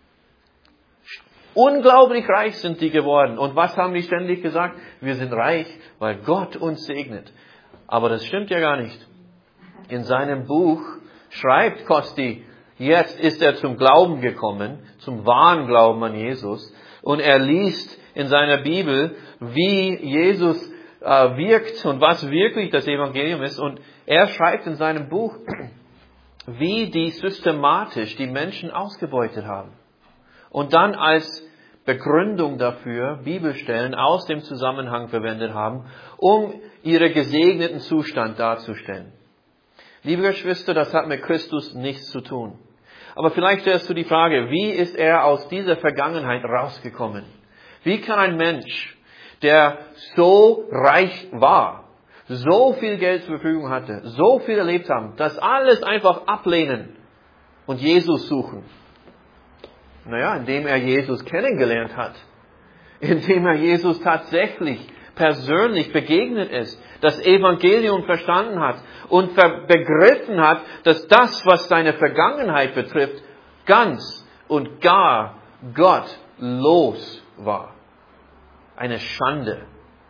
[SPEAKER 1] Unglaublich reich sind die geworden. Und was haben die ständig gesagt? Wir sind reich, weil Gott uns segnet. Aber das stimmt ja gar nicht. In seinem Buch schreibt Costi, jetzt ist er zum Glauben gekommen, zum wahren Glauben an Jesus. Und er liest in seiner Bibel, wie Jesus äh, wirkt und was wirklich das Evangelium ist. Und er schreibt in seinem Buch, wie die systematisch die Menschen ausgebeutet haben. Und dann als Begründung dafür Bibelstellen aus dem Zusammenhang verwendet haben, um ihren gesegneten Zustand darzustellen. Liebe Geschwister, das hat mit Christus nichts zu tun. Aber vielleicht stellst du die Frage, wie ist er aus dieser Vergangenheit rausgekommen? Wie kann ein Mensch, der so reich war, so viel Geld zur Verfügung hatte, so viel erlebt haben, das alles einfach ablehnen und Jesus suchen? Naja, indem er Jesus kennengelernt hat, indem er Jesus tatsächlich persönlich begegnet ist, das Evangelium verstanden hat und begriffen hat, dass das, was seine Vergangenheit betrifft, ganz und gar gottlos war. Eine Schande.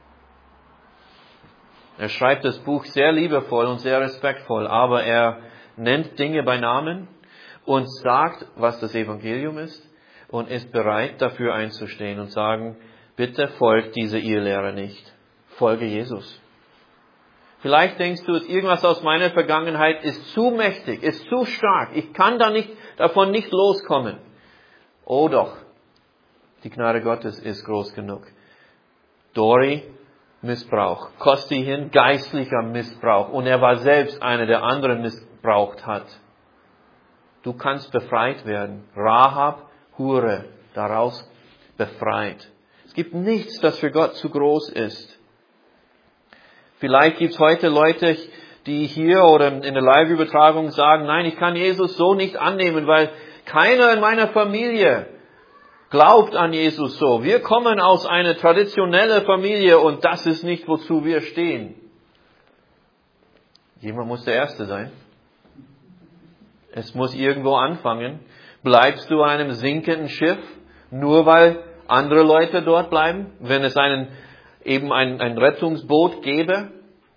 [SPEAKER 1] Er schreibt das Buch sehr liebevoll und sehr respektvoll, aber er nennt Dinge bei Namen und sagt, was das Evangelium ist und ist bereit, dafür einzustehen und sagen, bitte folgt dieser Irrlehre nicht. Folge Jesus. Vielleicht denkst du, irgendwas aus meiner Vergangenheit ist zu mächtig, ist zu stark. Ich kann da nicht, davon nicht loskommen. Oh doch, die Gnade Gottes ist groß genug. Dori, Missbrauch. Kostihin, geistlicher Missbrauch. Und er war selbst einer, der andere missbraucht hat. Du kannst befreit werden. Rahab, Hure, daraus befreit. Es gibt nichts, das für Gott zu groß ist. Vielleicht gibt es heute Leute, die hier oder in der Live-Übertragung sagen, nein, ich kann Jesus so nicht annehmen, weil keiner in meiner Familie glaubt an Jesus so. Wir kommen aus einer traditionellen Familie und das ist nicht, wozu wir stehen. Jemand muss der Erste sein. Es muss irgendwo anfangen. Bleibst du an einem sinkenden Schiff, nur weil andere Leute dort bleiben, wenn es einen, eben ein, ein Rettungsboot gäbe?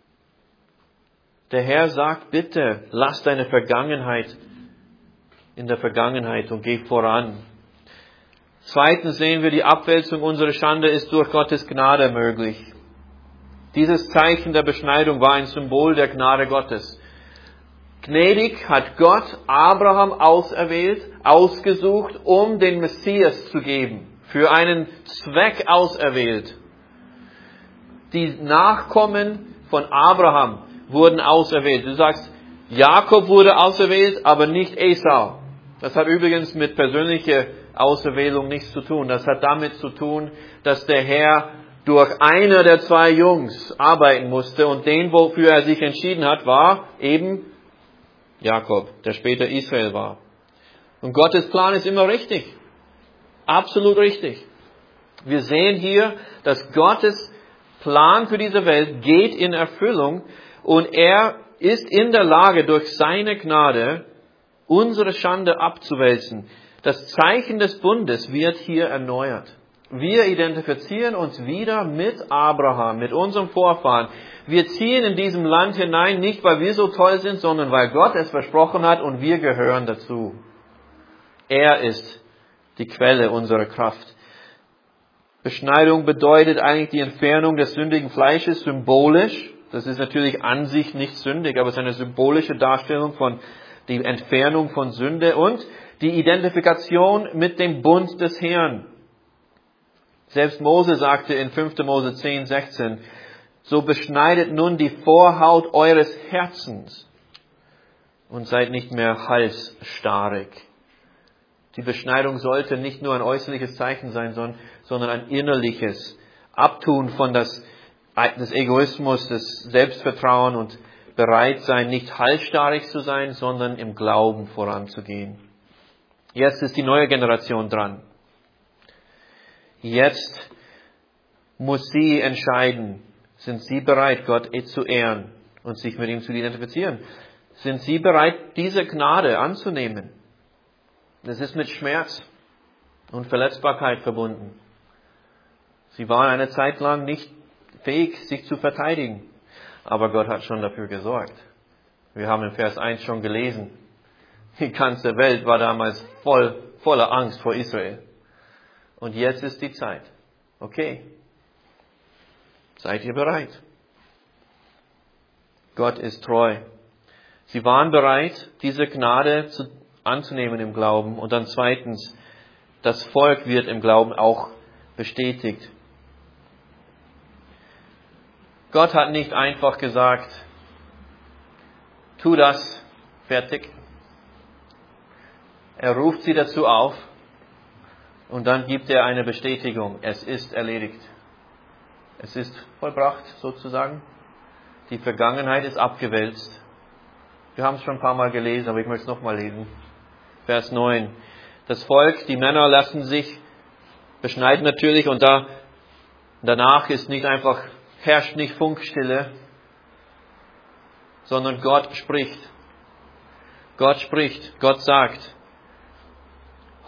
[SPEAKER 1] Der Herr sagt, bitte, lass deine Vergangenheit in der Vergangenheit und geh voran. Zweitens sehen wir, die Abwälzung unserer Schande ist durch Gottes Gnade möglich. Dieses Zeichen der Beschneidung war ein Symbol der Gnade Gottes. Gnädig hat Gott Abraham auserwählt, ausgesucht, um den Messias zu geben, für einen Zweck auserwählt. Die Nachkommen von Abraham wurden auserwählt. Du sagst, Jakob wurde auserwählt, aber nicht Esau. Das hat übrigens mit persönlicher Auserwählung nichts zu tun. Das hat damit zu tun, dass der Herr durch einer der zwei Jungs arbeiten musste und den, wofür er sich entschieden hat, war eben Jakob, der später Israel war. Und Gottes Plan ist immer richtig. Absolut richtig. Wir sehen hier, dass Gottes Plan für diese Welt geht in Erfüllung und er ist in der Lage, durch seine Gnade unsere Schande abzuwälzen. Das Zeichen des Bundes wird hier erneuert. Wir identifizieren uns wieder mit Abraham, mit unserem Vorfahren. Wir ziehen in diesem Land hinein, nicht weil wir so toll sind, sondern weil Gott es versprochen hat und wir gehören dazu. Er ist die Quelle unserer Kraft. Beschneidung bedeutet eigentlich die Entfernung des sündigen Fleisches symbolisch. Das ist natürlich an sich nicht sündig, aber es ist eine symbolische Darstellung von der Entfernung von Sünde und die Identifikation mit dem Bund des Herrn. Selbst Mose sagte in fünfter Mose zehn, sechzehn, so beschneidet nun die Vorhaut eures Herzens und seid nicht mehr halsstarrig. Die Beschneidung sollte nicht nur ein äußerliches Zeichen sein, sondern ein innerliches Abtun von das, des Egoismus, des Selbstvertrauen und bereit sein, nicht halsstarrig zu sein, sondern im Glauben voranzugehen. Jetzt ist die neue Generation dran. Jetzt muss sie entscheiden, sind sie bereit, Gott zu ehren und sich mit ihm zu identifizieren? Sind sie bereit, diese Gnade anzunehmen? Das ist mit Schmerz und Verletzbarkeit verbunden. Sie waren eine Zeit lang nicht fähig, sich zu verteidigen. Aber Gott hat schon dafür gesorgt. Wir haben in Vers eins schon gelesen. Die ganze Welt war damals voll, voller Angst vor Israel. Und jetzt ist die Zeit. Okay. Seid ihr bereit? Gott ist treu. Sie waren bereit, diese Gnade zu, anzunehmen im Glauben. Und dann zweitens, das Volk wird im Glauben auch bestätigt. Gott hat nicht einfach gesagt, tu das, fertig. Er ruft sie dazu auf und dann gibt er eine Bestätigung. Es ist erledigt. Es ist vollbracht sozusagen. Die Vergangenheit ist abgewälzt. Wir haben es schon ein paar Mal gelesen, aber ich möchte es nochmal lesen. Vers neun. Das Volk, die Männer lassen sich beschneiden natürlich und da, danach ist nicht einfach, herrscht nicht Funkstille, sondern Gott spricht. Gott spricht. Gott sagt.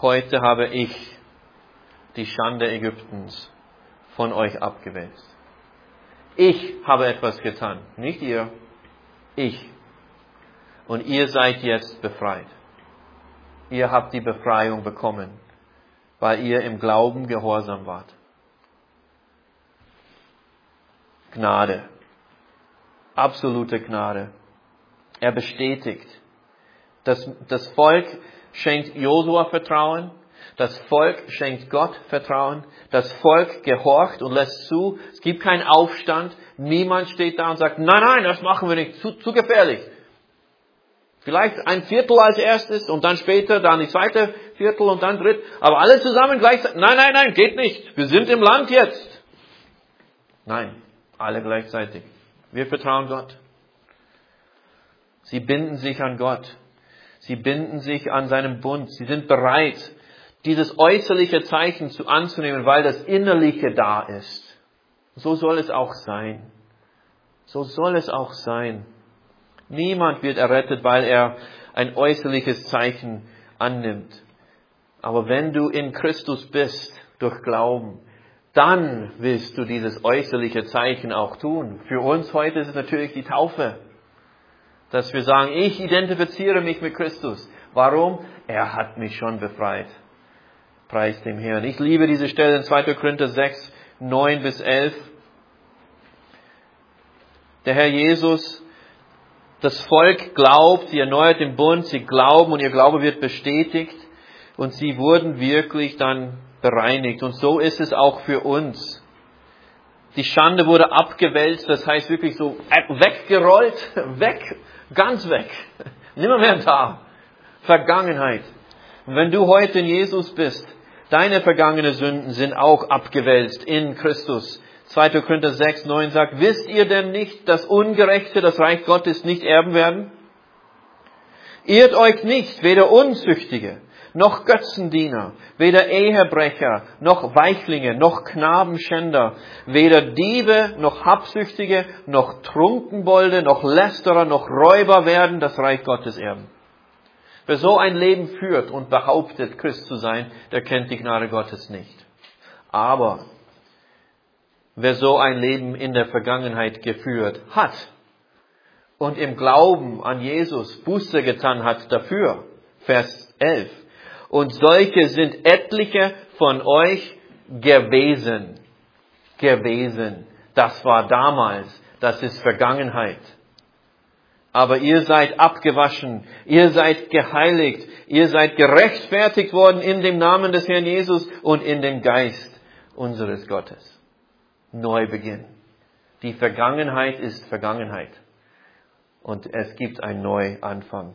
[SPEAKER 1] heute habe ich die Schande Ägyptens von euch abgewälzt. Ich habe etwas getan, nicht ihr, ich. Und ihr seid jetzt befreit. Ihr habt die Befreiung bekommen, weil ihr im Glauben gehorsam wart. Gnade. Absolute Gnade. Er bestätigt. Das, das Volk schenkt Josua Vertrauen. Das Volk schenkt Gott Vertrauen. Das Volk gehorcht und lässt zu. Es gibt keinen Aufstand. Niemand steht da und sagt, nein, nein, das machen wir nicht. Zu, zu gefährlich. Vielleicht ein Viertel als erstes und dann später dann die zweite Viertel und dann dritt. Aber alle zusammen gleichzeitig. Nein, nein, nein, geht nicht. Wir sind im Land jetzt. Nein, alle gleichzeitig. Wir vertrauen Gott. Sie binden sich an Gott. Sie binden sich an seinen Bund. Sie sind bereit, dieses äußerliche Zeichen zu anzunehmen, weil das Innerliche da ist. So soll es auch sein. So soll es auch sein. Niemand wird errettet, weil er ein äußerliches Zeichen annimmt. Aber wenn du in Christus bist, durch Glauben, dann willst du dieses äußerliche Zeichen auch tun. Für uns heute ist es natürlich die Taufe. Dass wir sagen, ich identifiziere mich mit Christus. Warum? Er hat mich schon befreit. Preis dem Herrn. Ich liebe diese Stelle in zweiter Korinther sechs, neun bis elf. Der Herr Jesus, das Volk glaubt, sie erneuert den Bund, sie glauben und ihr Glaube wird bestätigt und sie wurden wirklich dann bereinigt. Und so ist es auch für uns. Die Schande wurde abgewälzt, das heißt wirklich so weggerollt, weg, ganz weg. Nimmer mehr da. Vergangenheit. Und wenn du heute in Jesus bist, deine vergangenen Sünden sind auch abgewälzt in Christus. zweiter Korinther sechs, neun sagt, wisst ihr denn nicht, dass Ungerechte das Reich Gottes nicht erben werden? Irrt euch nicht, weder Unzüchtige, noch Götzendiener, weder Ehebrecher, noch Weichlinge, noch Knabenschänder, weder Diebe, noch Habsüchtige, noch Trunkenbolde, noch Lästerer, noch Räuber werden das Reich Gottes erben. Wer so ein Leben führt und behauptet, Christ zu sein, der kennt die Gnade Gottes nicht. Aber wer so ein Leben in der Vergangenheit geführt hat und im Glauben an Jesus Buße getan hat dafür, Vers elf, und solche sind etliche von euch gewesen. Gewesen. Das war damals. Das ist Vergangenheit. Aber ihr seid abgewaschen. Ihr seid geheiligt. Ihr seid gerechtfertigt worden in dem Namen des Herrn Jesus und in dem Geist unseres Gottes. Neubeginn. Die Vergangenheit ist Vergangenheit. Und es gibt einen Neuanfang.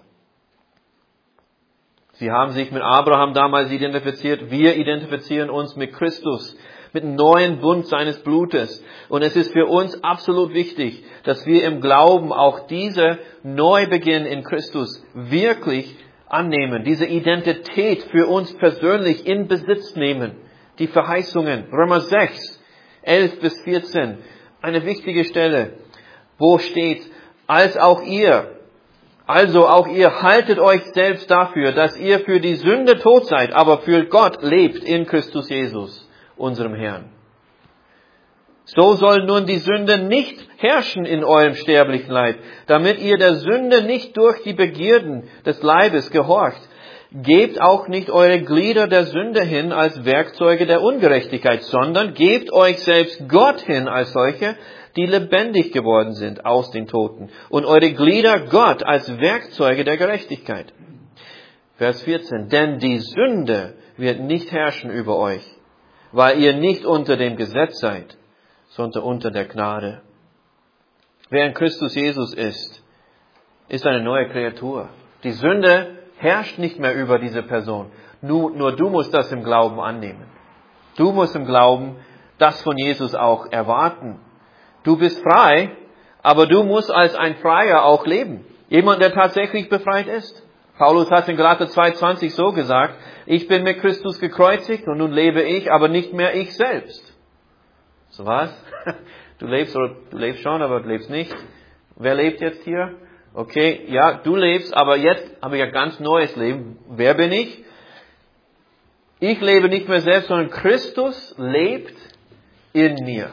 [SPEAKER 1] Sie haben sich mit Abraham damals identifiziert. Wir identifizieren uns mit Christus, mit dem neuen Bund seines Blutes. Und es ist für uns absolut wichtig, dass wir im Glauben auch diese Neubeginn in Christus wirklich annehmen. Diese Identität für uns persönlich in Besitz nehmen. Die Verheißungen. Römer sechs, elf bis vierzehn. Eine wichtige Stelle, wo steht, als auch ihr, Also auch ihr haltet euch selbst dafür, dass ihr für die Sünde tot seid, aber für Gott lebt in Christus Jesus, unserem Herrn. So soll nun die Sünde nicht herrschen in eurem sterblichen Leib, damit ihr der Sünde nicht durch die Begierden des Leibes gehorcht. Gebt auch nicht eure Glieder der Sünde hin als Werkzeuge der Ungerechtigkeit, sondern gebt euch selbst Gott hin als solche, die lebendig geworden sind aus den Toten, und eure Glieder Gott als Werkzeuge der Gerechtigkeit. Vers vierzehn. Denn die Sünde wird nicht herrschen über euch, weil ihr nicht unter dem Gesetz seid, sondern unter der Gnade. Wer in Christus Jesus ist, ist eine neue Kreatur. Die Sünde herrscht nicht mehr über diese Person. Nur, nur du musst das im Glauben annehmen. Du musst im Glauben das von Jesus auch erwarten. Du bist frei, aber du musst als ein Freier auch leben. Jemand, der tatsächlich befreit ist. Paulus hat in Galater zwei zwanzig so gesagt, ich bin mit Christus gekreuzigt und nun lebe ich, aber nicht mehr ich selbst. So was? Du lebst oder du lebst schon, aber du lebst nicht. Wer lebt jetzt hier? Okay, ja, du lebst, aber jetzt habe ich ein ganz neues Leben. Wer bin ich? Ich lebe nicht mehr selbst, sondern Christus lebt in mir.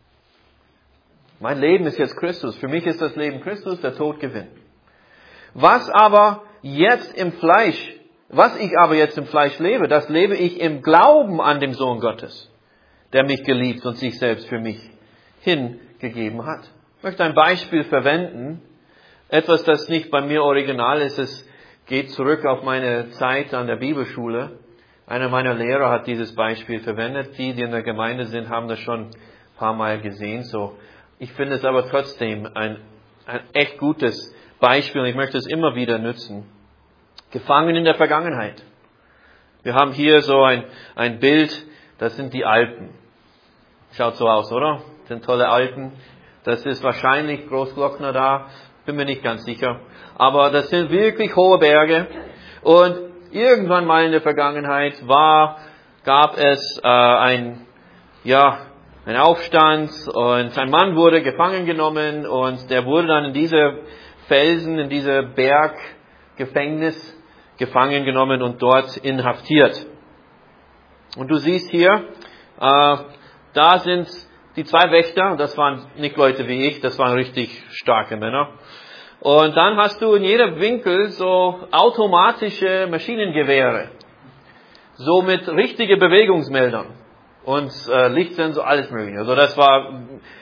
[SPEAKER 1] Mein Leben ist jetzt Christus. Für mich ist das Leben Christus, der Tod gewinnt. Was aber jetzt im Fleisch, was ich aber jetzt im Fleisch lebe, das lebe ich im Glauben an den Sohn Gottes, der mich geliebt und sich selbst für mich hingegeben hat. Ich möchte ein Beispiel verwenden. Etwas, das nicht bei mir original ist. Es geht zurück auf meine Zeit an der Bibelschule. Einer meiner Lehrer hat dieses Beispiel verwendet. Die, die in der Gemeinde sind, haben das schon ein paar Mal gesehen. So, ich finde es aber trotzdem ein, ein echt gutes Beispiel und ich möchte es immer wieder nutzen. Gefangen in der Vergangenheit. Wir haben hier so ein, ein Bild, das sind die Alpen. Schaut so aus, oder? Das sind tolle Alpen. Das ist wahrscheinlich Großglockner da, bin mir nicht ganz sicher. Aber das sind wirklich hohe Berge. Und irgendwann mal in der Vergangenheit war, gab es äh, ein, ja, ein Aufstand und ein Mann wurde gefangen genommen und der wurde dann in diese Felsen, in diese Berggefängnis gefangen genommen und dort inhaftiert. Und du siehst hier, äh, da sind die zwei Wächter, das waren nicht Leute wie ich, das waren richtig starke Männer. Und dann hast du in jedem Winkel so automatische Maschinengewehre, so mit richtigen Bewegungsmeldern und äh, Lichtsensor, alles mögliche. Also das war,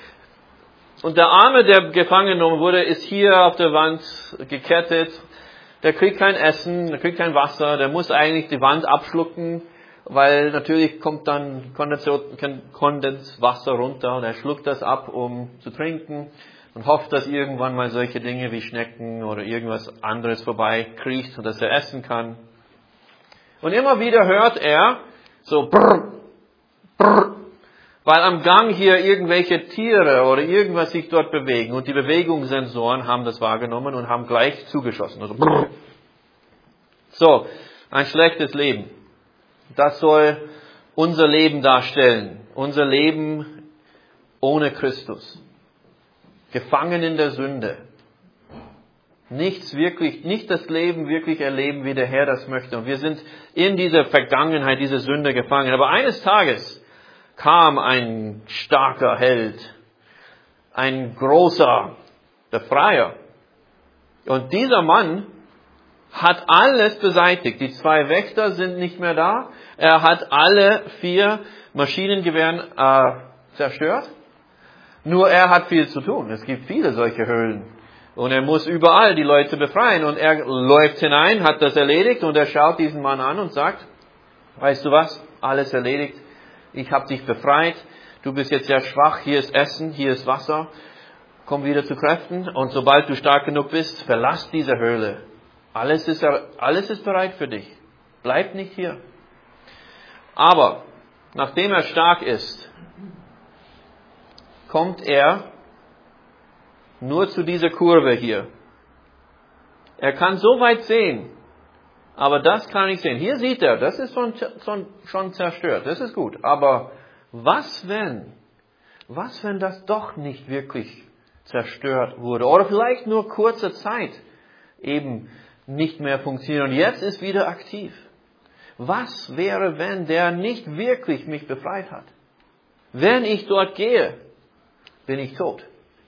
[SPEAKER 1] und der Arme, der gefangen genommen wurde, ist hier auf der Wand gekettet. Der kriegt kein Essen, der kriegt kein Wasser, der muss eigentlich die Wand abschlucken, weil natürlich kommt dann Kondenswasser runter und er schluckt das ab, um zu trinken und hofft, dass irgendwann mal solche Dinge wie Schnecken oder irgendwas anderes vorbeikriecht und dass er essen kann. Und immer wieder hört er so brrr, brrr, weil am Gang hier irgendwelche Tiere oder irgendwas sich dort bewegen und die Bewegungssensoren haben das wahrgenommen und haben gleich zugeschossen. Also brrr. So, ein schlechtes Leben. Das soll unser Leben darstellen. Unser Leben ohne Christus. Gefangen in der Sünde. Nichts wirklich, nicht das Leben wirklich erleben, wie der Herr das möchte. Und wir sind in dieser Vergangenheit, dieser Sünde gefangen. Aber eines Tages kam ein starker Held, ein großer Befreier. Und dieser Mann hat alles beseitigt. Die zwei Wächter sind nicht mehr da. Er hat alle vier Maschinengewehren äh, zerstört. Nur er hat viel zu tun. Es gibt viele solche Höhlen. Und er muss überall die Leute befreien. Und er läuft hinein, hat das erledigt und er schaut diesen Mann an und sagt, weißt du was, alles erledigt. Ich habe dich befreit. Du bist jetzt sehr schwach. Hier ist Essen, hier ist Wasser. Komm wieder zu Kräften. Und sobald du stark genug bist, verlass diese Höhle. Alles ist, alles ist bereit für dich. Bleib nicht hier. Aber nachdem er stark ist, kommt er nur zu dieser Kurve hier. Er kann so weit sehen, aber das kann ich sehen. Hier sieht er, das ist schon, schon, schon zerstört. Das ist gut. Aber was wenn, was wenn das doch nicht wirklich zerstört wurde? Oder vielleicht nur kurze Zeit eben nicht mehr funktioniert und jetzt ist wieder aktiv. Was wäre, wenn der nicht wirklich mich befreit hat? Wenn ich dort gehe, bin ich tot.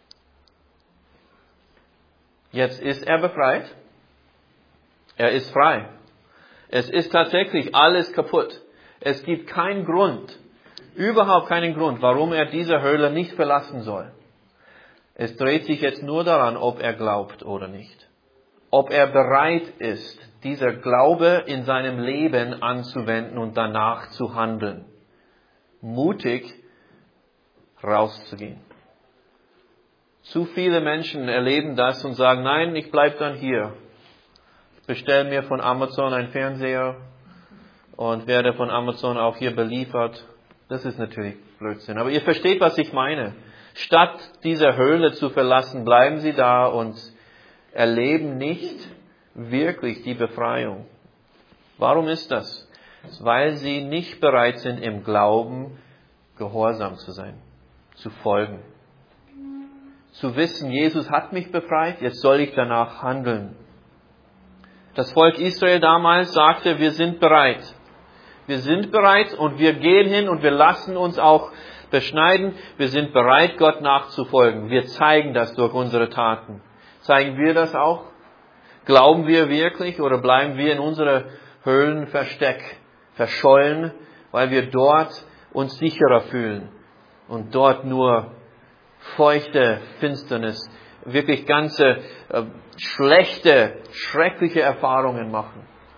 [SPEAKER 1] Jetzt ist er befreit. Er ist frei. Es ist tatsächlich alles kaputt. Es gibt keinen Grund, überhaupt keinen Grund, warum er diese Höhle nicht verlassen soll. Es dreht sich jetzt nur daran, ob er glaubt oder nicht. Ob er bereit ist, dieser Glaube in seinem Leben anzuwenden und danach zu handeln. Mutig rauszugehen. Zu viele Menschen erleben das und sagen, nein, ich bleibe dann hier. Ich bestelle mir von Amazon einen Fernseher und werde von Amazon auch hier beliefert. Das ist natürlich Blödsinn. Aber ihr versteht, was ich meine. Statt diese Höhle zu verlassen, bleiben sie da und erleben nicht wirklich die Befreiung. Warum ist das? Weil sie nicht bereit sind, im Glauben gehorsam zu sein, zu folgen. Zu wissen, Jesus hat mich befreit, jetzt soll ich danach handeln. Das Volk Israel damals sagte, wir sind bereit. Wir sind bereit und wir gehen hin und wir lassen uns auch beschneiden. Wir sind bereit, Gott nachzufolgen. Wir zeigen das durch unsere Taten. Zeigen wir das auch? Glauben wir wirklich oder bleiben wir in unserem Höhlenversteck verschollen, weil wir dort uns sicherer fühlen und dort nur feuchte Finsternis, wirklich ganze äh, schlechte, schreckliche Erfahrungen machen.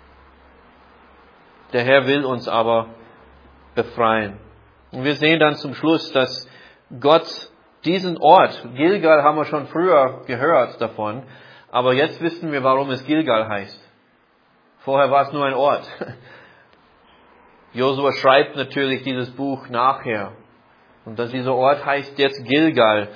[SPEAKER 1] Der Herr will uns aber befreien. Und wir sehen dann zum Schluss, dass Gott diesen Ort, Gilgal haben wir schon früher gehört davon, aber jetzt wissen wir, warum es Gilgal heißt. Vorher war es nur ein Ort. Josua schreibt natürlich dieses Buch nachher. Und dass dieser Ort heißt jetzt Gilgal.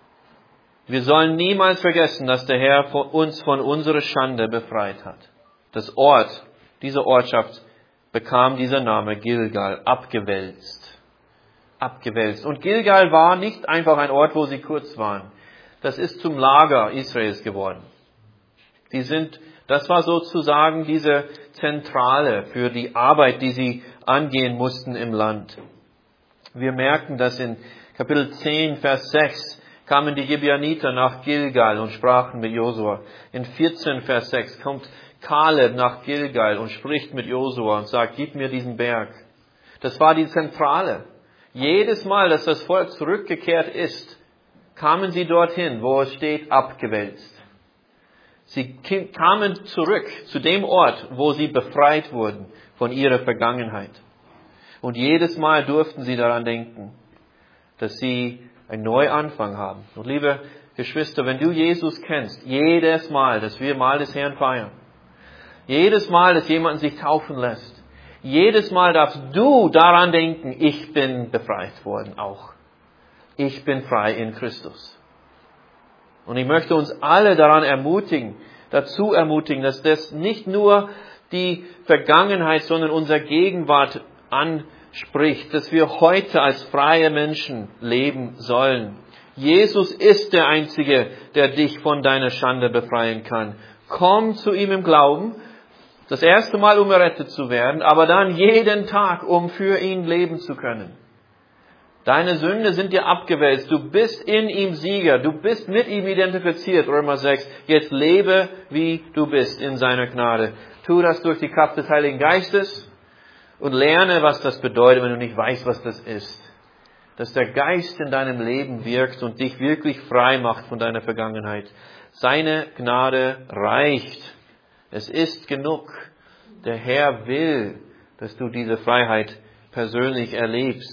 [SPEAKER 1] Wir sollen niemals vergessen, dass der Herr uns von unserer Schande befreit hat. Das Ort, diese Ortschaft bekam dieser Name Gilgal, abgewälzt. Abgewälzt. Und Gilgal war nicht einfach ein Ort, wo sie kurz waren. Das ist zum Lager Israels geworden. Die sind, das war sozusagen diese Zentrale für die Arbeit, die sie angehen mussten im Land. Wir merken, dass in Kapitel zehn, Vers sechs kamen die Gibeoniter nach Gilgal und sprachen mit Josua. In vierzehn, Vers sechs kommt Kaleb nach Gilgal und spricht mit Josua und sagt, gib mir diesen Berg. Das war die Zentrale. Jedes Mal, dass das Volk zurückgekehrt ist, kamen sie dorthin, wo es steht, abgewälzt. Sie kamen zurück zu dem Ort, wo sie befreit wurden von ihrer Vergangenheit. Und jedes Mal durften sie daran denken, dass sie einen Neuanfang haben. Und liebe Geschwister, wenn du Jesus kennst, jedes Mal, dass wir Mahl des Herrn feiern, jedes Mal, dass jemand sich taufen lässt, jedes Mal darfst du daran denken, ich bin befreit worden auch. Ich bin frei in Christus. Und ich möchte uns alle daran ermutigen, dazu ermutigen, dass das nicht nur die Vergangenheit, sondern unsere Gegenwart anspricht, dass wir heute als freie Menschen leben sollen. Jesus ist der Einzige, der dich von deiner Schande befreien kann. Komm zu ihm im Glauben, das erste Mal, um errettet zu werden, aber dann jeden Tag, um für ihn leben zu können. Deine Sünde sind dir abgewälzt. Du bist in ihm Sieger. Du bist mit ihm identifiziert. Römer sechs. Jetzt lebe, wie du bist in seiner Gnade. Tu das durch die Kraft des Heiligen Geistes und lerne, was das bedeutet, wenn du nicht weißt, was das ist. Dass der Geist in deinem Leben wirkt und dich wirklich frei macht von deiner Vergangenheit. Seine Gnade reicht. Es ist genug. Der Herr will, dass du diese Freiheit persönlich erlebst.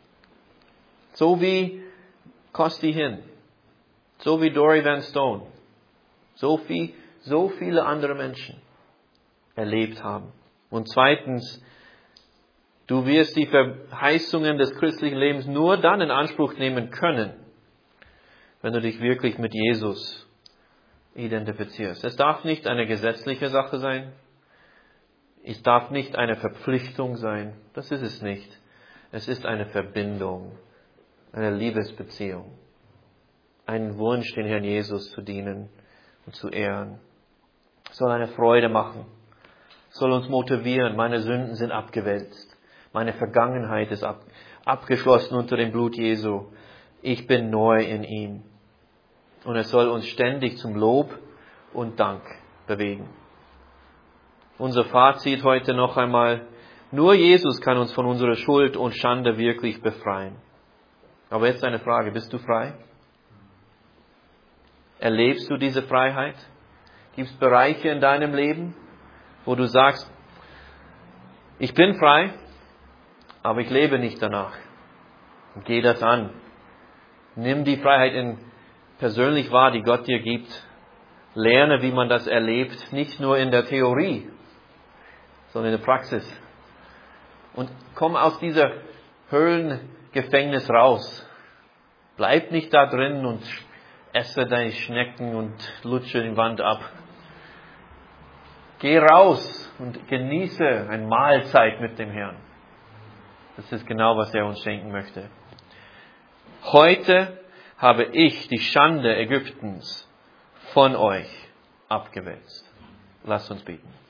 [SPEAKER 1] So wie Costi Hinn, so wie Dory Van Stone, so, viel, so viele andere Menschen erlebt haben. Und zweitens, du wirst die Verheißungen des christlichen Lebens nur dann in Anspruch nehmen können, wenn du dich wirklich mit Jesus identifizierst. Es darf nicht eine gesetzliche Sache sein. Es darf nicht eine Verpflichtung sein. Das ist es nicht. Es ist eine Verbindung. Eine Liebesbeziehung, einen Wunsch, den Herrn Jesus zu dienen und zu ehren. Es soll eine Freude machen, es soll uns motivieren. Meine Sünden sind abgewälzt, meine Vergangenheit ist ab, abgeschlossen unter dem Blut Jesu. Ich bin neu in ihm. Und es soll uns ständig zum Lob und Dank bewegen. Unser Fazit heute noch einmal: Nur Jesus kann uns von unserer Schuld und Schande wirklich befreien. Aber jetzt eine Frage, bist du frei? Erlebst du diese Freiheit? Gibt es Bereiche in deinem Leben, wo du sagst, ich bin frei, aber ich lebe nicht danach? Geh das an. Nimm die Freiheit in persönlich wahr, die Gott dir gibt. Lerne, wie man das erlebt, nicht nur in der Theorie, sondern in der Praxis. Und komm aus dieser Höhlengefängnis raus. Bleib nicht da drin und esse deine Schnecken und lutsche die Wand ab. Geh raus und genieße eine Mahlzeit mit dem Herrn. Das ist genau, was er uns schenken möchte. Heute habe ich die Schande Ägyptens von euch abgewälzt. Lasst uns beten.